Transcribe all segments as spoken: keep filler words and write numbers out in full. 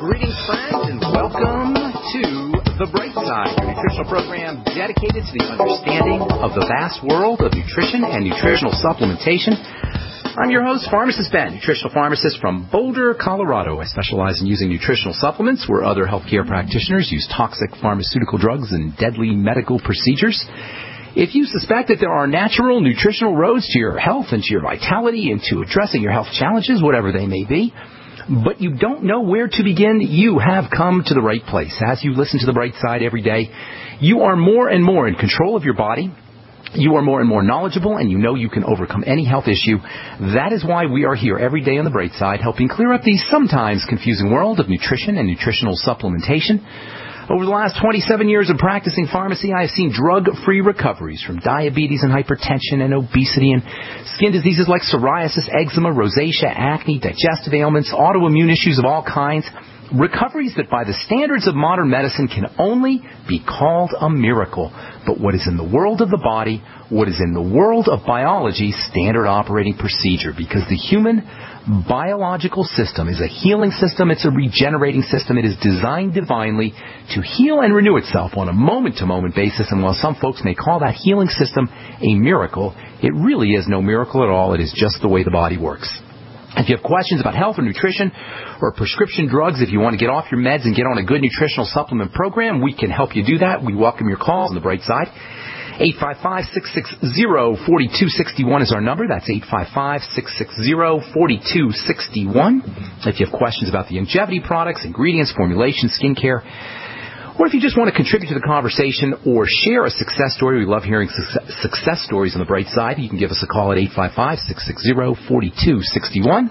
Greetings, friends, and welcome to The Bright Side, your nutritional program dedicated to the understanding of the vast world of nutrition and nutritional supplementation. I'm your host, Pharmacist Ben, nutritional pharmacist from Boulder, Colorado. I specialize in using nutritional supplements where other healthcare practitioners use toxic pharmaceutical drugs and deadly medical procedures. If you suspect that there are natural nutritional roads to your health and to your vitality and to addressing your health challenges, whatever they may be, but you don't know where to begin, you have come to the right place. As you listen to The Bright Side every day, you are more and more in control of your body. You are more and more knowledgeable, and you know you can overcome any health issue. That is why we are here every day on The Bright Side, helping clear up the sometimes confusing world of nutrition and nutritional supplementation. Over the last twenty-seven years of practicing pharmacy, I have seen drug-free recoveries from diabetes and hypertension and obesity and skin diseases like psoriasis, eczema, rosacea, acne, digestive ailments, autoimmune issues of all kinds. Recoveries that by the standards of modern medicine can only be called a miracle. But what is in the world of the body, what is in the world of biology, standard operating procedure. Because the human biological system is a healing system, it's a regenerating system. It is designed divinely to heal and renew itself on a moment-to-moment basis. And while some folks may call that healing system a miracle, it really is no miracle at all. It is just the way the body works. If you have questions about health or nutrition or prescription drugs, if you want to get off your meds and get on a good nutritional supplement program, we can help you do that. We welcome your calls on The Bright Side. eight five five, six six zero, four two six one is our number. That's eight five five, six six zero, four two six one. If you have questions about the longevity products, ingredients, formulation, skincare, or if you just want to contribute to the conversation or share a success story, we love hearing success stories on The Bright Side. You can give us a call at eight five five, six six zero, four two six one.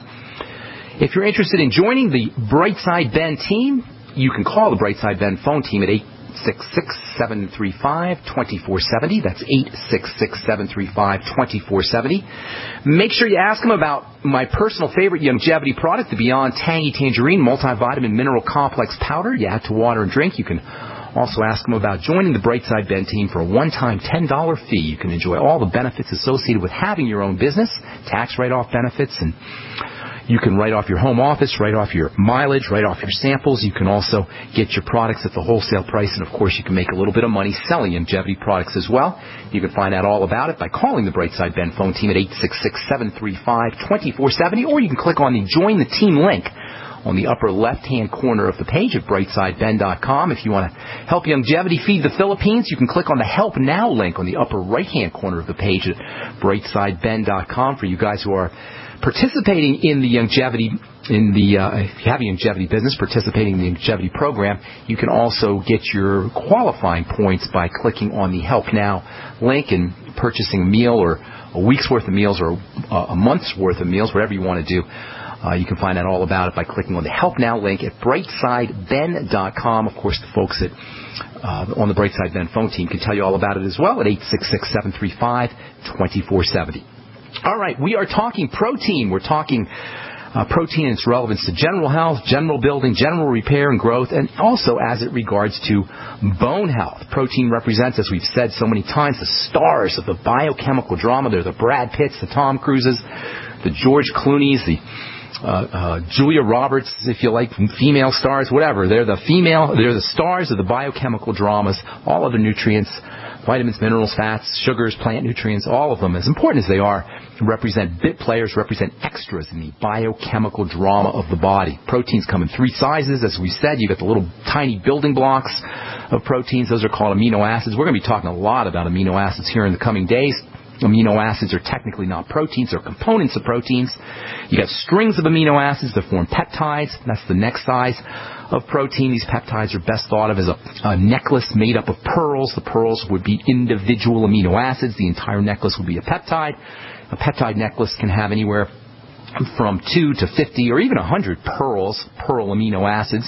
If you're interested in joining the Bright Side Ben team, you can call the Bright Side Ben phone team at eight six six, seven three five, two four seven zero. That's eight six six, seven three five, two four seven zero. Make sure you ask them about my personal favorite longevity product, the Beyond Tangy Tangerine Multivitamin Mineral Complex Powder. You add to water and drink. You can also ask them about joining the Bright Side Ben team for a one-time ten dollars fee. You can enjoy all the benefits associated with having your own business, tax write-off benefits, and you can write off your home office, write off your mileage, write off your samples. You can also get your products at the wholesale price, and, of course, you can make a little bit of money selling longevity products as well. You can find out all about it by calling the Bright Side Ben phone team at eight six six, seven three five, two four seven zero, or you can click on the Join the Team link on the upper left-hand corner of the page at bright side ben dot com. If you want to help longevity feed the Philippines, you can click on the Help Now link on the upper right-hand corner of the page at bright side ben dot com. For you guys who are participating in the longevity, in the uh, if you have a longevity business, participating in the longevity program, you can also get your qualifying points by clicking on the Help Now link and purchasing a meal or a week's worth of meals or a month's worth of meals, whatever you want to do. Uh, you can find out all about it by clicking on the Help Now link at bright side ben dot com. Of course, the folks at uh, on the Bright Side Ben phone team can tell you all about it as well at eight six six, seven three five, two four seven zero. All right, we are talking protein. We're talking uh, protein and its relevance to general health, general building, general repair and growth, and also as it regards to bone health. Protein represents, as we've said so many times, the stars of the biochemical drama. They're the Brad Pitts, the Tom Cruises, the George Clooney's, the Uh, uh, Julia Roberts, if you like, female stars, whatever. They're the female, they're the stars of the biochemical dramas. All other nutrients, vitamins, minerals, fats, sugars, plant nutrients, all of them, as important as they are, represent bit players, represent extras in the biochemical drama of the body. Proteins come in three sizes. As we said, you got the little tiny building blocks of proteins. Those are called amino acids. We're going to be talking a lot about amino acids here in the coming days. Amino acids are technically not proteins, they're components of proteins. You got strings of amino acids that form peptides. That's the next size of protein. These peptides are best thought of as a, a necklace made up of pearls. The pearls would be individual amino acids. The entire necklace would be a peptide. A peptide necklace can have anywhere from two to fifty or even one hundred pearls, pearl amino acids.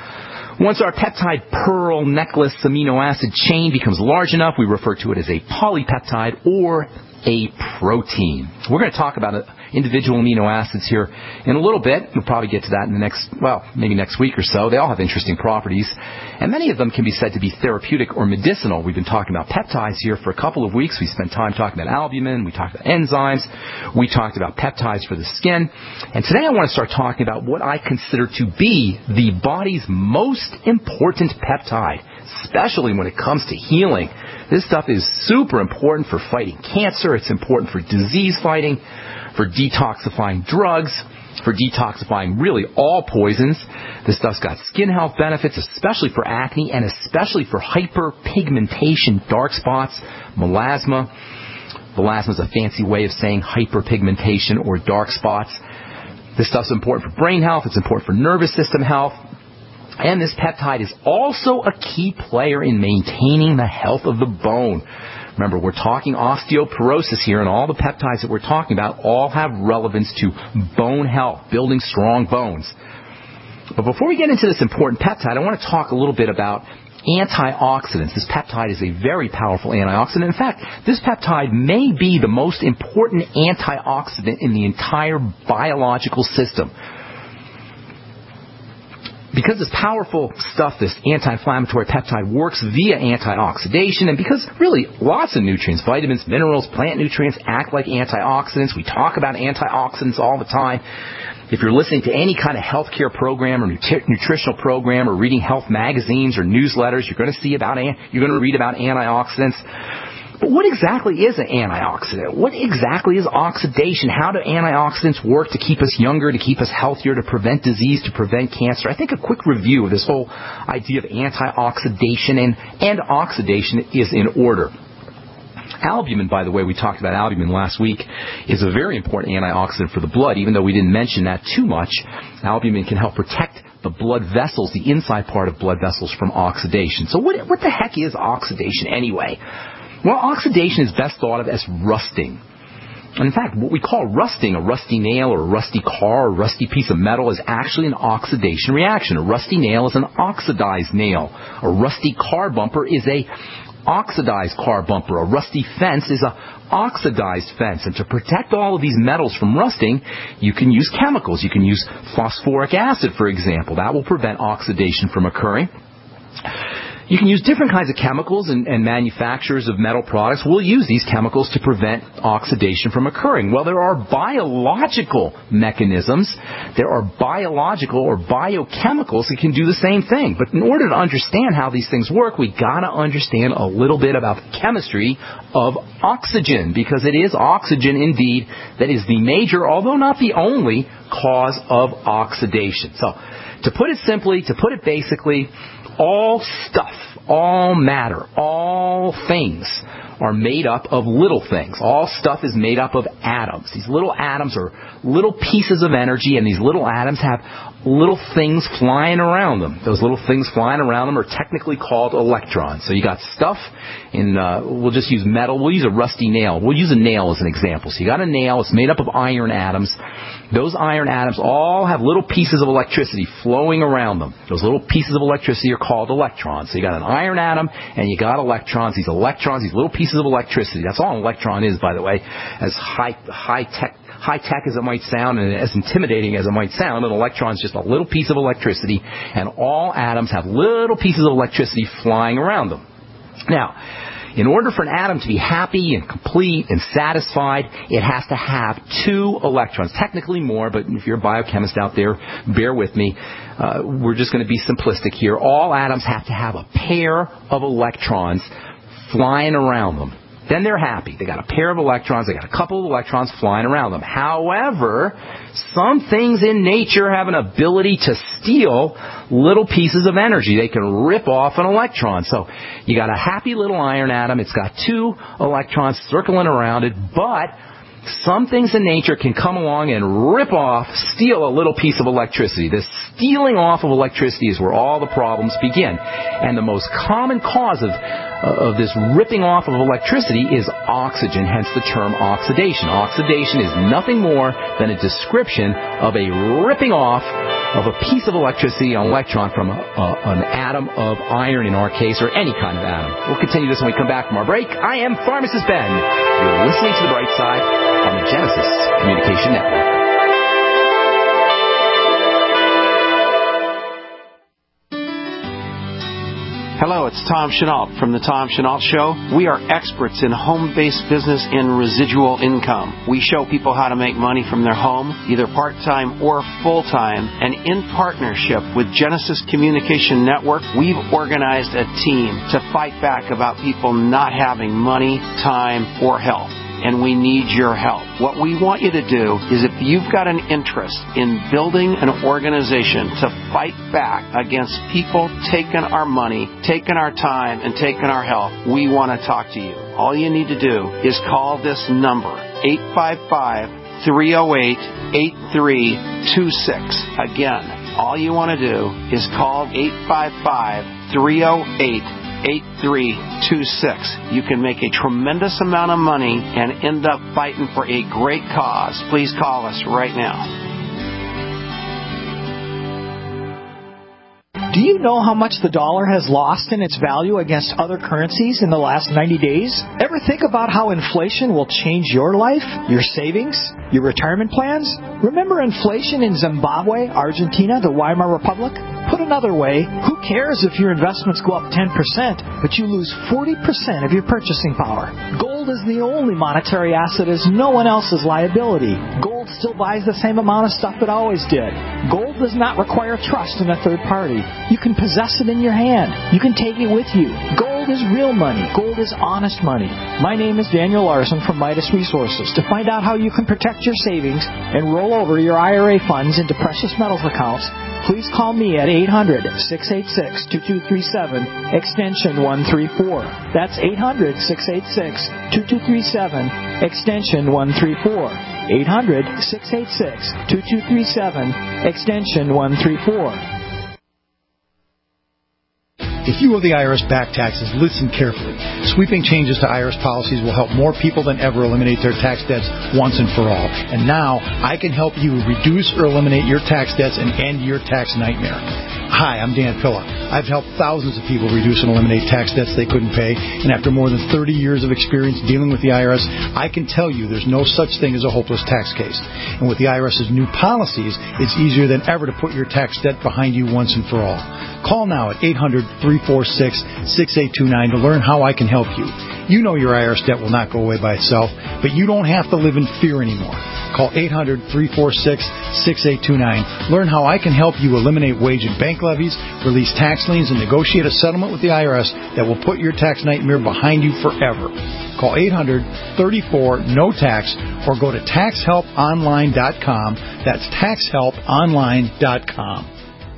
Once our peptide pearl necklace amino acid chain becomes large enough, we refer to it as a polypeptide or a protein. We're going to talk about it individual amino acids here in a little bit. We'll probably get to that in the next, well, maybe next week or so. They all have interesting properties, and many of them can be said to be therapeutic or medicinal. We've been talking about peptides here for a couple of weeks. We spent time talking about albumin. We talked about enzymes. We talked about peptides for the skin. And today I want to start talking about what I consider to be the body's most important peptide, especially when it comes to healing. This stuff is super important for fighting cancer. It's important for disease fighting, for detoxifying drugs, for detoxifying really all poisons. This stuff's got skin health benefits, especially for acne and especially for hyperpigmentation, dark spots, melasma. Melasma is a fancy way of saying hyperpigmentation or dark spots. This stuff's important for brain health. It's important for nervous system health. And this peptide is also a key player in maintaining the health of the bone. Remember, we're talking osteoporosis here, and all the peptides that we're talking about all have relevance to bone health, building strong bones. But before we get into this important peptide, I want to talk a little bit about antioxidants. This peptide is a very powerful antioxidant. In fact, this peptide may be the most important antioxidant in the entire biological system. Because this powerful stuff, this anti-inflammatory peptide, works via antioxidation, and because really lots of nutrients, vitamins, minerals, plant nutrients act like antioxidants. We talk about antioxidants all the time. If you're listening to any kind of healthcare program or nutri- nutritional program or reading health magazines or newsletters, you're going to see about, you're going to read about antioxidants. But what exactly is an antioxidant? What exactly is oxidation? How do antioxidants work to keep us younger, to keep us healthier, to prevent disease, to prevent cancer? I think a quick review of this whole idea of antioxidation and, and oxidation is in order. Albumin, by the way, we talked about albumin last week, is a very important antioxidant for the blood. Even though we didn't mention that too much, albumin can help protect the blood vessels, the inside part of blood vessels, from oxidation. So what, what the heck is oxidation anyway? Well, oxidation is best thought of as rusting. And in fact, what we call rusting, a rusty nail or a rusty car or a rusty piece of metal, is actually an oxidation reaction. A rusty nail is an oxidized nail. A rusty car bumper is a oxidized car bumper. A rusty fence is a oxidized fence. And to protect all of these metals from rusting, you can use chemicals. You can use phosphoric acid, for example. That will prevent oxidation from occurring. You can use different kinds of chemicals, and, and manufacturers of metal products will use these chemicals to prevent oxidation from occurring. Well, there are biological mechanisms. There are biological or biochemicals that can do the same thing. But in order to understand how these things work, we got to understand a little bit about the chemistry of oxygen, because it is oxygen indeed that is the major, although not the only, cause of oxidation. So, to put it simply, to put it basically, all stuff, all matter, all things are made up of little things. All stuff is made up of atoms. These little atoms are little pieces of energy, and these little atoms have little things flying around them. Those little things flying around them are technically called electrons. So you got stuff in, uh, we'll just use metal. We'll use a rusty nail. We'll use a nail as an example. So you got a nail. It's made up of iron atoms. Those iron atoms all have little pieces of electricity flowing around them. Those little pieces of electricity are called electrons. So you got an iron atom and you got electrons. These electrons, these little pieces of electricity. That's all an electron is, by the way, as high, high tech, high tech as it might sound and as intimidating as it might sound. An electron is just a little piece of electricity, and all atoms have little pieces of electricity flying around them. Now, in order for an atom to be happy and complete and satisfied, it has to have two electrons. Technically more, but if you're a biochemist out there, bear with me. Uh, we're just going to be simplistic here. All atoms have to have a pair of electrons flying around them. Then they're happy. They got a pair of electrons. They got a couple of electrons flying around them. However, some things in nature have an ability to steal little pieces of energy. They can rip off an electron. So you got a happy little iron atom. It's got two electrons circling around it, but some things in nature can come along and rip off, steal a little piece of electricity. This stealing off of electricity is where all the problems begin. And the most common cause of, uh, of this ripping off of electricity is oxygen, hence the term oxidation. Oxidation is nothing more than a description of a ripping off of a piece of electricity, an electron, from a, a, an atom of iron in our case, or any kind of atom. We'll continue this when we come back from our break. I am Pharmacist Ben. You're listening to The Bright Side. on the Genesis Communication Network. Hello, it's Tom Chenault from The Tom Chenault Show. We are experts in home-based business and residual income. We show people how to make money from their home, either part-time or full-time. And in partnership with Genesis Communication Network, we've organized a team to fight back about people not having money, time, or health. And we need your help. What we want you to do is, if you've got an interest in building an organization to fight back against people taking our money, taking our time, and taking our health, we want to talk to you. All you need to do is call this number, eight five five, three oh eight, eight three two six. Again, all you want to do is call eight five five, three oh eight, eight three two six. You can make a tremendous amount of money and end up fighting for a great cause. Please call us right now. Do you know how much the dollar has lost in its value against other currencies in the last ninety days? Ever think about how inflation will change your life, your savings, your retirement plans? Remember inflation in Zimbabwe, Argentina, the Weimar Republic? Put another way, who cares if your investments go up ten percent, but you lose forty percent of your purchasing power? Gold is the only monetary asset as no one else's liability. Gold still buys the same amount of stuff it always did. Gold does not require trust in a third party. You can possess it in your hand. You can take it with you. Gold is real money. Gold is honest money. My name is Daniel Larson from Midas Resources. To find out how you can protect your savings and roll over your I R A funds into precious metals accounts, please call me at eight hundred, six eight six, two two three seven, extension one three four. That's eight hundred, six eight six, two two three seven, extension one three four. eight hundred, six eight six, two two three seven, extension one three four. If you owe the I R S back taxes, listen carefully. Sweeping changes to I R S policies will help more people than ever eliminate their tax debts once and for all. And now, I can help you reduce or eliminate your tax debts and end your tax nightmare. Hi, I'm Dan Pilla. I've helped thousands of people reduce and eliminate tax debts they couldn't pay, and after more than thirty years of experience dealing with the I R S, I can tell you there's no such thing as a hopeless tax case. And with the I R S's new policies, it's easier than ever to put your tax debt behind you once and for all. Call now at eight hundred, three four six, six eight two nine to learn how I can help you. You know your I R S debt will not go away by itself, but you don't have to live in fear anymore. Call eight hundred, three four six, six eight two nine. Learn how I can help you eliminate wage and bank levies, release tax liens, and negotiate a settlement with the I R S that will put your tax nightmare behind you forever. Call eight hundred, three four, N O tax or go to tax help online dot com. That's tax help online dot com.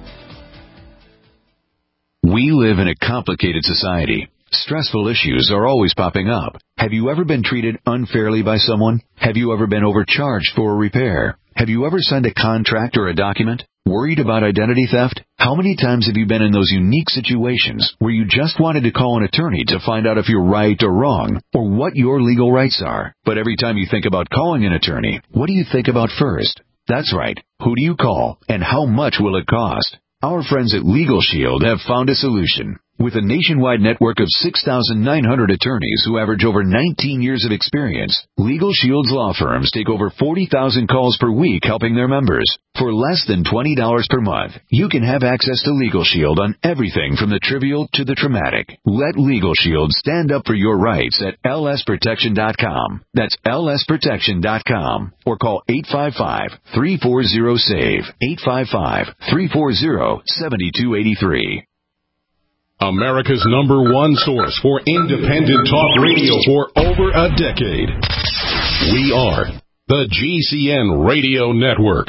We live in a complicated society. Stressful issues are always popping up. Have you ever been treated unfairly by someone? Have you ever been overcharged for a repair? Have you ever signed a contract or a document? Worried about identity theft? How many times have you been in those unique situations where you just wanted to call an attorney to find out if you're right or wrong, or what your legal rights are? But every time you think about calling an attorney, what do you think about first? That's right. Who do you call, and how much will it cost? Our friends at Legal Shield have found a solution. With a nationwide network of six thousand nine hundred attorneys who average over nineteen years of experience, Legal Shield's law firms take over forty thousand calls per week helping their members. For less than twenty dollars per month, you can have access to Legal Shield on everything from the trivial to the traumatic. Let Legal Shield stand up for your rights at L S protection dot com. That's L S protection dot com. Or call eight five five, three four zero, SAVE, eight five five, three four zero, seven two eight three. America's number one source for independent talk radio for over a decade. We are the G C N Radio Network.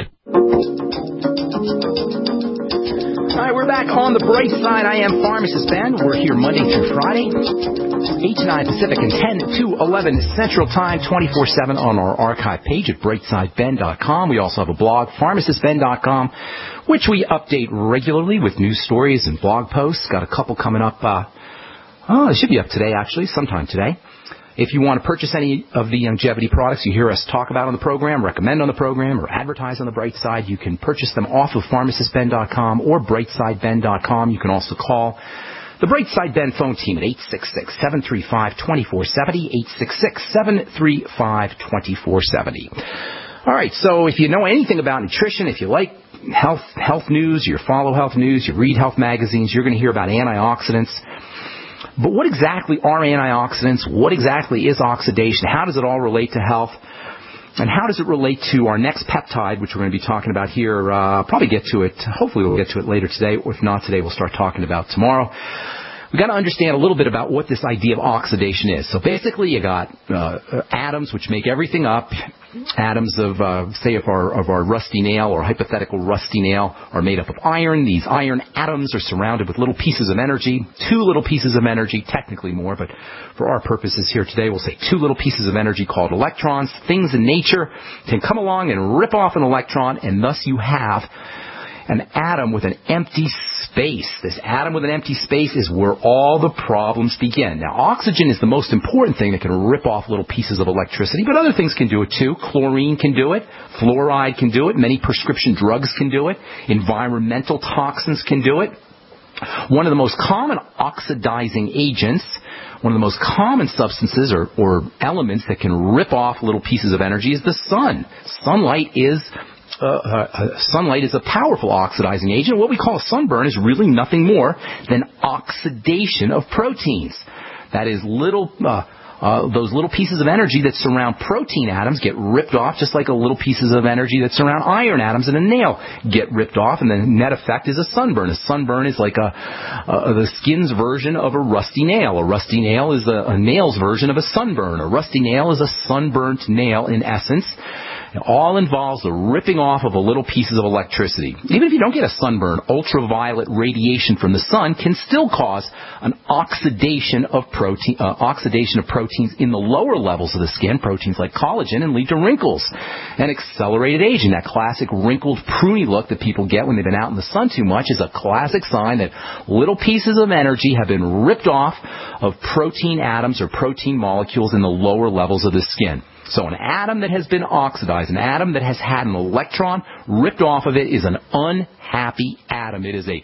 All right, we're back on the bright side. I am Pharmacist Ben. We're here Monday through Friday, eight to nine Pacific and ten to eleven Central Time, twenty-four seven on our archive page at brightside ben dot com. We also have a blog, pharmacist ben dot com, which we update regularly with news stories and blog posts. Got a couple coming up. Uh, oh, it should be up today, actually, sometime today. If you want to purchase any of the longevity products you hear us talk about on the program, recommend on the program, or advertise on the Bright Side, you can purchase them off of pharmacist ben dot com or brightside ben dot com. You can also call The Brightside Ben phone team at eight six six, seven three five, two four seven zero, eight six six, seven three five, two four seven zero. All right, so if you know anything about nutrition, if you like health health news, you follow health news, you read health magazines, you're going to hear about antioxidants. But what exactly are antioxidants? What exactly is oxidation? How does it all relate to health? And how does it relate to our next peptide, which we're going to be talking about here? Uh, probably get to it. Hopefully we'll get to it later today. Or if not today, we'll start talking about tomorrow. We've got to understand a little bit about what this idea of oxidation is. So basically you got uh, atoms which make everything up. Atoms of, uh, say, of our, of our rusty nail or hypothetical rusty nail are made up of iron. These iron atoms are surrounded with little pieces of energy, two little pieces of energy, technically more, but for our purposes here today, we'll say two little pieces of energy called electrons. Things in nature can come along and rip off an electron, and thus you have an atom with an empty space. This atom with an empty space is where all the problems begin. Now, oxygen is the most important thing that can rip off little pieces of electricity, but other things can do it too. Chlorine can do it. Fluoride can do it. Many prescription drugs can do it. Environmental toxins can do it. One of the most common oxidizing agents, one of the most common substances or, or elements that can rip off little pieces of energy is the sun. Sunlight is Uh, uh, sunlight is a powerful oxidizing agent. What we call a sunburn is really nothing more than oxidation of proteins. That is, little uh, uh, those little pieces of energy that surround protein atoms get ripped off, just like a little pieces of energy that surround iron atoms in a nail get ripped off, and the net effect is a sunburn. A sunburn is like a uh, the skin's version of a rusty nail. A rusty nail is a, a nail's version of a sunburn. A rusty nail is a sunburnt nail in essence. It all involves the ripping off of a little pieces of electricity. Even if you don't get a sunburn, ultraviolet radiation from the sun can still cause an oxidation of protein, uh, oxidation of proteins in the lower levels of the skin, proteins like collagen, and lead to wrinkles and accelerated aging. That classic wrinkled, pruny look that people get when they've been out in the sun too much is a classic sign that little pieces of energy have been ripped off of protein atoms or protein molecules in the lower levels of the skin. So an atom that has been oxidized, an atom that has had an electron ripped off of it, is an unhappy atom. It is a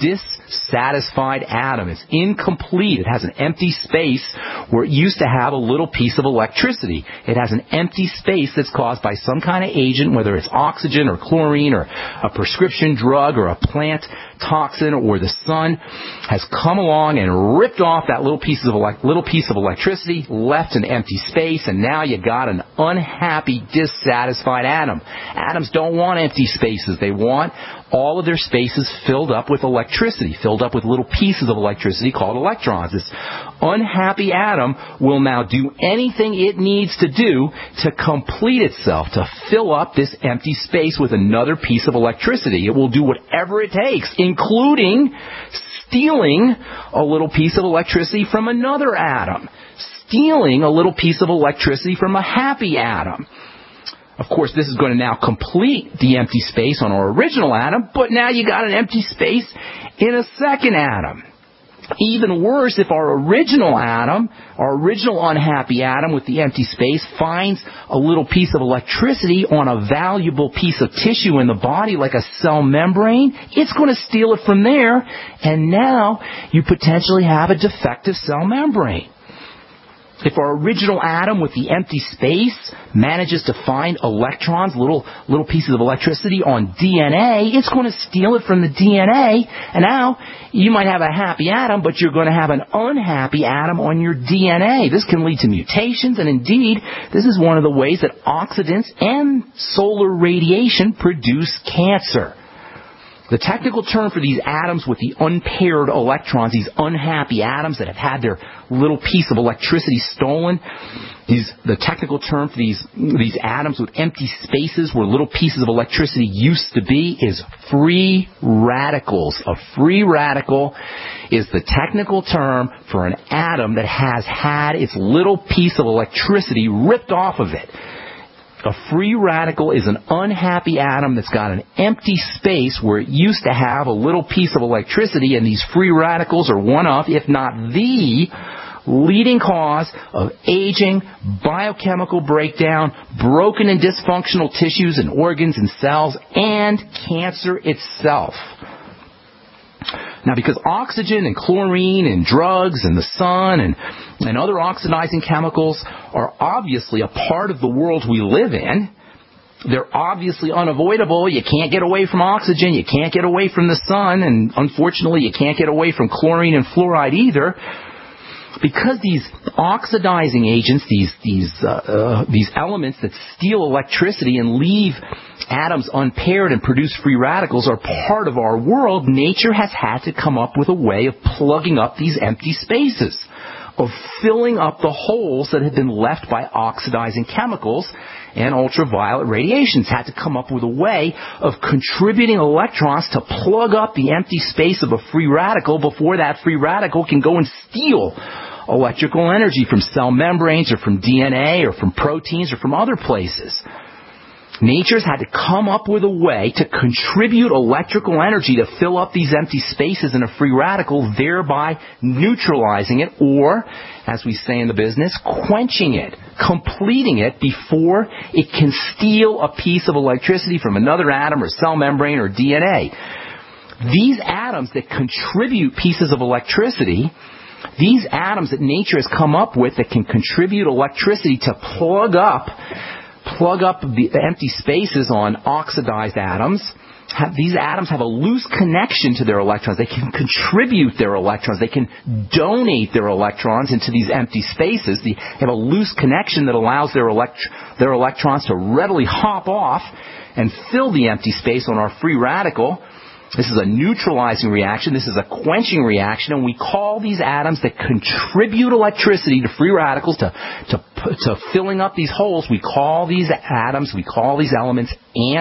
dissatisfied atom. It's incomplete. It has an empty space where it used to have a little piece of electricity. It has an empty space that's caused by some kind of agent, whether it's oxygen or chlorine or a prescription drug or a plant toxin or the sun has come along and ripped off that little piece of elect- little piece of electricity, left an empty space, and now you got an unhappy, dissatisfied atom. Atoms don't want empty spaces. They want all of their spaces filled up with electricity, filled up with little pieces of electricity called electrons. This unhappy atom will now do anything it needs to do to complete itself, to fill up this empty space with another piece of electricity. It will do whatever it takes, including stealing a little piece of electricity from another atom, stealing a little piece of electricity from a happy atom. Of course, this is going to now complete the empty space on our original atom, but now you got an empty space in a second atom. Even worse, if our original atom, our original unhappy atom with the empty space, finds a little piece of electricity on a valuable piece of tissue in the body, like a cell membrane, it's going to steal it from there, and now you potentially have a defective cell membrane. If our original atom with the empty space manages to find electrons, little little pieces of electricity on D N A, it's going to steal it from the D N A, and now you might have a happy atom, but you're going to have an unhappy atom on your D N A. This can lead to mutations, and indeed, this is one of the ways that oxidants and solar radiation produce cancer. The technical term for these atoms with the unpaired electrons, these unhappy atoms that have had their little piece of electricity stolen, these, the technical term for these, these atoms with empty spaces where little pieces of electricity used to be is free radicals. A free radical is the technical term for an atom that has had its little piece of electricity ripped off of it. A free radical is an unhappy atom that's got an empty space where it used to have a little piece of electricity, and these free radicals are one of, if not the, leading cause of aging, biochemical breakdown, broken and dysfunctional tissues and organs and cells, and cancer itself. Now, because oxygen and chlorine and drugs and the sun and, and other oxidizing chemicals are obviously a part of the world we live in, they're obviously unavoidable. You can't get away from oxygen. You can't get away from the sun. And unfortunately, you can't get away from chlorine and fluoride either. Because these oxidizing agents, these these uh, uh, these elements that steal electricity and leave atoms unpaired and produce free radicals are part of our world, nature has had to come up with a way of plugging up these empty spaces, of filling up the holes that have been left by oxidizing chemicals and ultraviolet radiations. Had to come up with a way of contributing electrons to plug up the empty space of a free radical before that free radical can go and steal electrical energy from cell membranes or from D N A or from proteins or from other places. Nature's had to come up with a way to contribute electrical energy to fill up these empty spaces in a free radical, thereby neutralizing it, or, as we say in the business, quenching it, completing it before it can steal a piece of electricity from another atom or cell membrane or D N A. These atoms that contribute pieces of electricity, these atoms that nature has come up with that can contribute electricity to plug up plug up the empty spaces on oxidized atoms, have, these atoms have a loose connection to their electrons. They can contribute their electrons. They can donate their electrons into these empty spaces. They have a loose connection that allows their, elect- their electrons to readily hop off and fill the empty space on our free radical. This is a neutralizing reaction. This is a quenching reaction, and we call these atoms that contribute electricity to free radicals, to, to, to filling up these holes, we call these atoms, we call these elements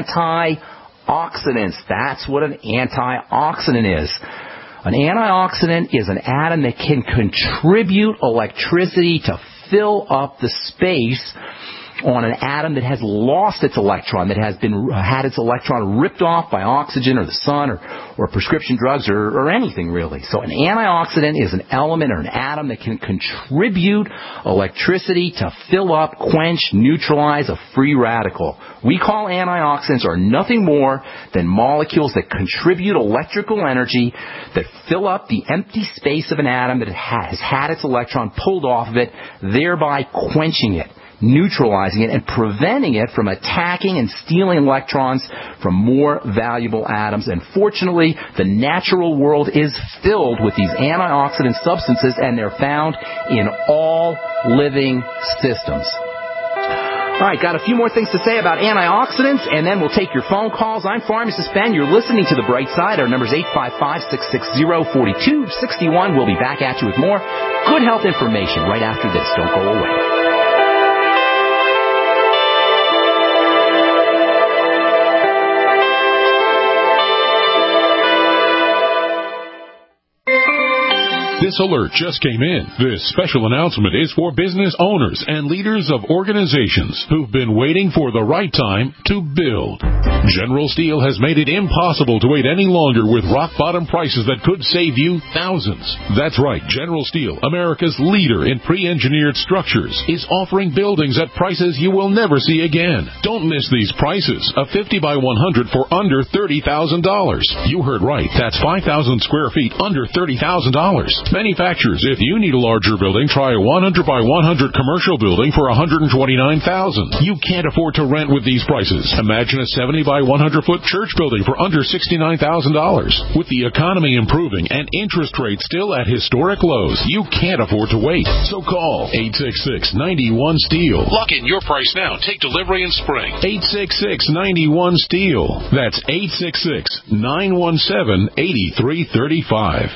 antioxidants. That's what an antioxidant is. An antioxidant is an atom that can contribute electricity to fill up the space on an atom that has lost its electron, that has been had its electron ripped off by oxygen or the sun or, or prescription drugs or, or anything really. So an antioxidant is an element or an atom that can contribute electricity to fill up, quench, neutralize a free radical. We call antioxidants are nothing more than molecules that contribute electrical energy that fill up the empty space of an atom that has had its electron pulled off of it, thereby quenching it, neutralizing it, and preventing it from attacking and stealing electrons from more valuable atoms. And fortunately, the natural world is filled with these antioxidant substances, and they're found in all living systems. All right, got a few more things to say about antioxidants, and then we'll take your phone calls. I'm Pharmacist Ben. You're listening to The Bright Side. Our number's eight five five, six six zero, four two six one. We'll be back at you with more good health information right after this. Don't go away. This alert just came in. This special announcement is for business owners and leaders of organizations who've been waiting for the right time to build. General Steel has made it impossible to wait any longer with rock-bottom prices that could save you thousands. That's right. General Steel, America's leader in pre-engineered structures, is offering buildings at prices you will never see again. Don't miss these prices. A fifty by one hundred for under thirty thousand dollars. You heard right. That's five thousand square feet under thirty thousand dollars. Manufacturers, if you need a larger building, try a one hundred by one hundred commercial building for one hundred twenty-nine thousand dollars. You can't afford to rent with these prices. Imagine a seventy by one hundred foot church building for under sixty-nine thousand dollars. With the economy improving and interest rates still at historic lows, you can't afford to wait. So call eight six six, nine one, STEEL. Lock in your price now. Take delivery in spring. eight six six, nine one, STEEL. That's eight six six, nine one seven, eight three three five.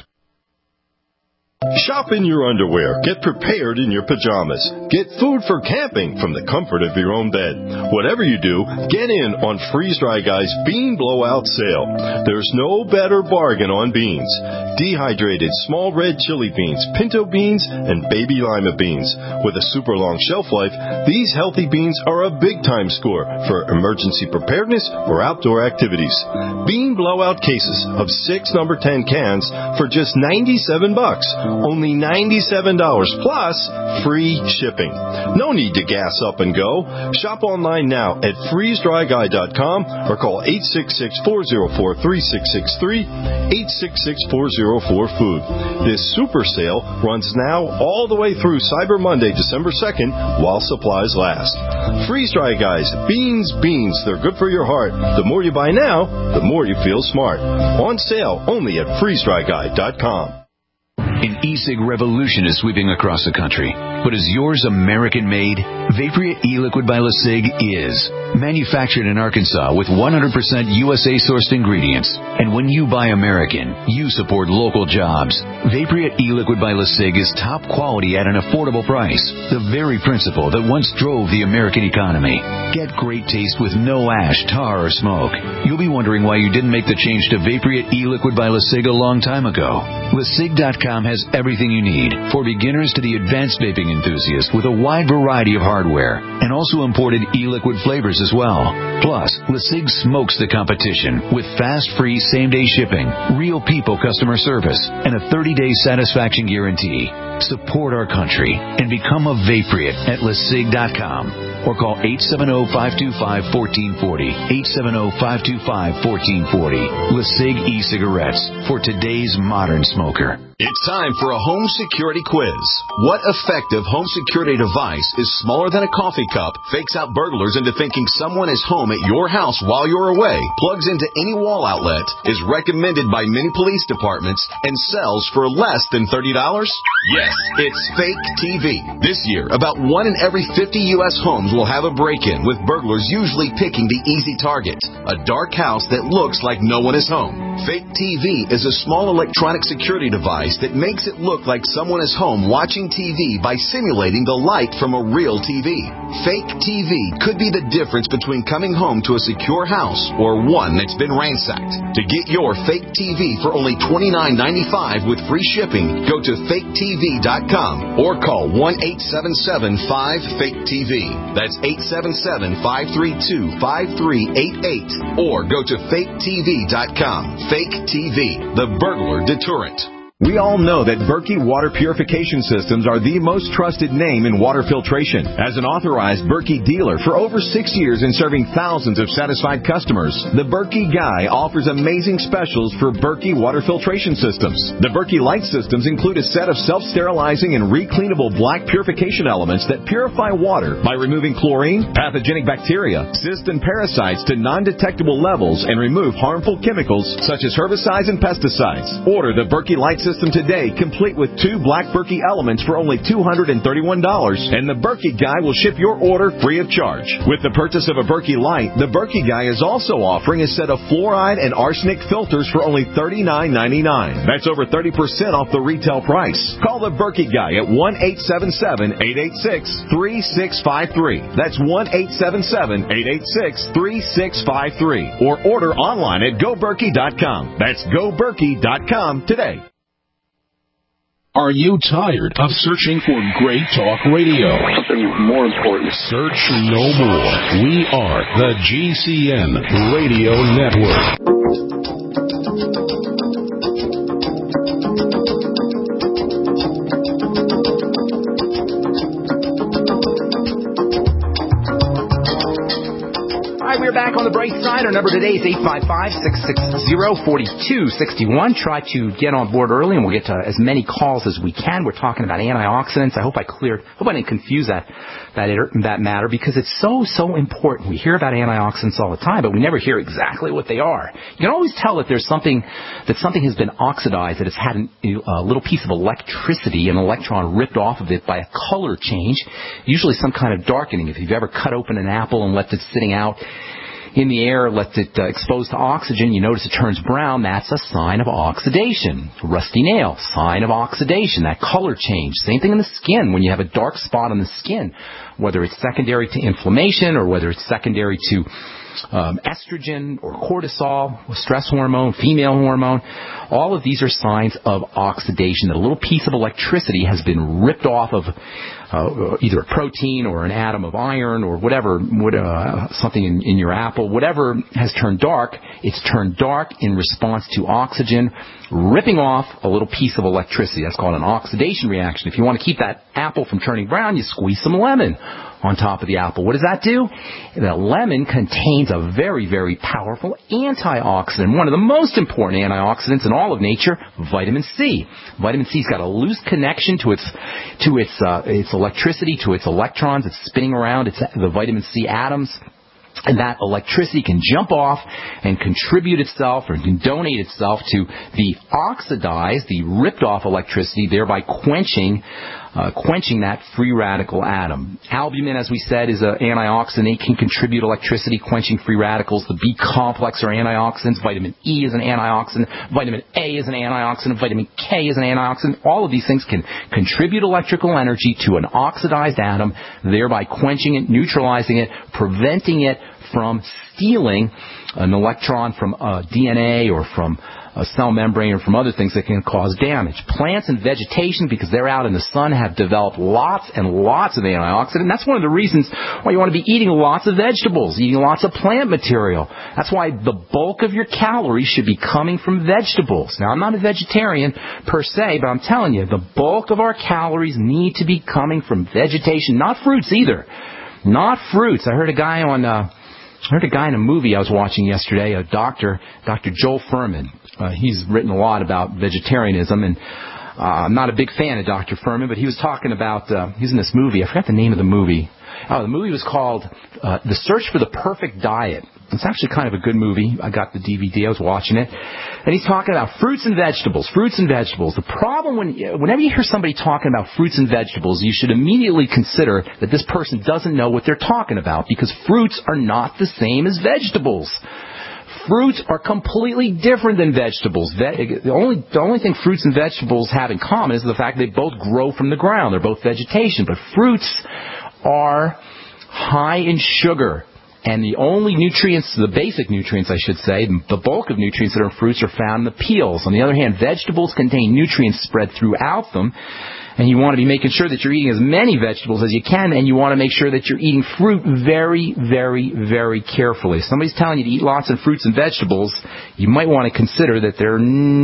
Shop in your underwear. Get prepared in your pajamas. Get food for camping from the comfort of your own bed. Whatever you do, get in on Freeze Dry Guy's Bean Blowout Sale. There's no better bargain on beans. Dehydrated small red chili beans, pinto beans, and baby lima beans. With a super long shelf life, these healthy beans are a big-time score for emergency preparedness or outdoor activities. Bean Blowout cases of six number ten cans for just ninety-seven bucks. only ninety-seven dollars plus free shipping. No need to gas up and go. Shop online now at freeze dry guy dot com or call eight six six, four oh four, three six six three, eight six six, four oh four, food. This super sale runs now all the way through Cyber Monday, December second, while supplies last. Freeze Dry Guys, beans, beans, they're good for your heart. The more you buy now, the more you feel smart. On sale only at freeze dry guy dot com. An e-cig revolution is sweeping across the country. But is yours American-made? Vaporia e-liquid by LeSig is. Manufactured in Arkansas with one hundred percent U S A-sourced ingredients. And when you buy American, you support local jobs. Vaporia e-liquid by LeSig is top quality at an affordable price. The very principle that once drove the American economy. Get great taste with no ash, tar, or smoke. You'll be wondering why you didn't make the change to Vaporia e-liquid by LeSig a long time ago. LeSig dot com has everything you need, for beginners to the advanced vaping enthusiast, with a wide variety of hardware, and also imported e-liquid flavors as well. Plus, LeSig smokes the competition with fast, free, same-day shipping, real people customer service, and a thirty-day satisfaction guarantee. Support our country and become a Vapriot at LeSig dot com. Or call eight seven zero, five two five, one four four zero, eight seven zero, five two five, one four four zero. LeSig e-cigarettes for today's modern smoker. It's time for a home security quiz. What effective home security device is smaller than a coffee cup, fakes out burglars into thinking someone is home at your house while you're away, plugs into any wall outlet, is recommended by many police departments, and sells for less than thirty dollars? Yes, it's Fake T V. This year, about one in every fifty U S homes will have a break-in, with burglars usually picking the easy target, a dark house that looks like no one is home. Fake T V is a small electronic security device that makes it look like someone is home watching T V by simulating the light from a real T V. Fake T V could be the difference between coming home to a secure house or one that's been ransacked. To get your fake T V for only twenty-nine ninety-five with free shipping, go to fake T V dot com or call one eight seven seven, five, fake T V. That's eight seven seven, five three two, five three eight eight or go to fake T V dot com. Fake T V, the burglar deterrent. We all know that Berkey Water Purification Systems are the most trusted name in water filtration. As an authorized Berkey dealer for over six years and serving thousands of satisfied customers, the Berkey Guy offers amazing specials for Berkey Water Filtration Systems. The Berkey Light Systems include a set of self-sterilizing and recleanable black purification elements that purify water by removing chlorine, pathogenic bacteria, cysts, and parasites to non-detectable levels and remove harmful chemicals such as herbicides and pesticides. Order the Berkey Light System today, complete with two black Berkey elements for only two hundred thirty-one dollars, and the Berkey Guy will ship your order free of charge. With the purchase of a Berkey Light, the Berkey Guy is also offering a set of fluoride and arsenic filters for only thirty-nine ninety-nine. That's over thirty percent off the retail price. Call the Berkey Guy at one eight seven seven, eight eight six, three six five three. That's one eight seven seven, eight eight six, three six five three. Or order online at go berkey dot com. That's go berkey dot com today. Are you tired of searching for great talk radio? Something more important. Search no more. We are the G C N Radio Network. We're back on the bright side. Our number today is eight five five, six six zero, four two six one. Try to get on board early, and we'll get to as many calls as we can. We're talking about antioxidants. I hope I cleared, hope I didn't confuse that that that matter, because it's so, so important. We hear about antioxidants all the time, but we never hear exactly what they are. You can always tell that there's something, that something has been oxidized, that it's had an, a little piece of electricity, an electron ripped off of it by a color change, usually some kind of darkening. If you've ever cut open an apple and left it sitting out in the air, left it uh, exposed to oxygen, you notice it turns brown. That's a sign of oxidation. Rusty nail, sign of oxidation. That color change. Same thing in the skin. When you have a dark spot on the skin, whether it's secondary to inflammation or whether it's secondary to um, estrogen or cortisol, stress hormone, female hormone. All of these are signs of oxidation, that a little piece of electricity has been ripped off of uh, either a protein or an atom of iron or whatever, what, uh, something in, in your apple. Whatever has turned dark, it's turned dark in response to oxygen ripping off a little piece of electricity. That's called an oxidation reaction. If you want to keep that apple from turning brown, you squeeze some lemon on top of the apple. What does that do? The lemon contains a very, very powerful antioxidant, one of the most important antioxidants in all of nature, vitamin C. Vitamin C's got a loose connection to its to its uh, its electricity, to its electrons. It's spinning around its the vitamin C atoms. And that electricity can jump off and contribute itself or can donate itself to the oxidized, the ripped off electricity, thereby quenching uh, quenching that free radical atom. Albumin, as we said, is an antioxidant. It can contribute electricity, quenching free radicals. The B complex are antioxidants. Vitamin E is an antioxidant. Vitamin A is an antioxidant. Vitamin K is an antioxidant. All of these things can contribute electrical energy to an oxidized atom, thereby quenching it, neutralizing it, preventing it from stealing an electron from uh, D N A or from a cell membrane or from other things that can cause damage. Plants and vegetation, because they're out in the sun, have developed lots and lots of antioxidants. That's one of the reasons why you want to be eating lots of vegetables, eating lots of plant material. That's why the bulk of your calories should be coming from vegetables. Now, I'm not a vegetarian per se, but I'm telling you, the bulk of our calories need to be coming from vegetation, not fruits either. Not fruits. I heard a guy on... Uh, I heard a guy in a movie I was watching yesterday, a doctor, Doctor Joel Fuhrman. Uh, he's written a lot about vegetarianism, and uh, I'm not a big fan of Doctor Fuhrman, but he was talking about, uh, he was in this movie. I forgot the name of the movie. Oh, the movie was called uh, The Search for the Perfect Diet. It's actually kind of a good movie. I got the D V D. I was watching it. And he's talking about fruits and vegetables, fruits and vegetables. The problem, when whenever you hear somebody talking about fruits and vegetables, you should immediately consider that this person doesn't know what they're talking about, because fruits are not the same as vegetables. Fruits are completely different than vegetables. The only, the only thing fruits and vegetables have in common is the fact they both grow from the ground. They're both vegetation. But fruits are high in sugar. And the only nutrients, the basic nutrients, I should say, the bulk of nutrients that are in fruits are found in the peels. On the other hand, vegetables contain nutrients spread throughout them. And you want to be making sure that you're eating as many vegetables as you can, and you want to make sure that you're eating fruit very, very, very carefully. If somebody's telling you to eat lots of fruits and vegetables, you might want to consider that they're